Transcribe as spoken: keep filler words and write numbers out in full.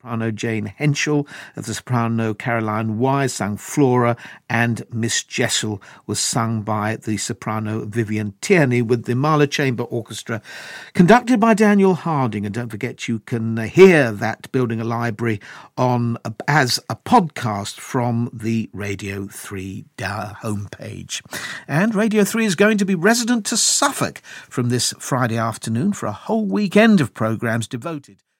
soprano Jane Henschel, of the soprano Caroline Wise sang Flora, and Miss Jessel was sung by the soprano Vivian Tierney, with the Mahler Chamber Orchestra conducted by Daniel Harding. And don't forget, you can hear that Building a Library on as a podcast from the Radio three homepage. And Radio three is going to be resident to Suffolk from this Friday afternoon for a whole weekend of programmes devoted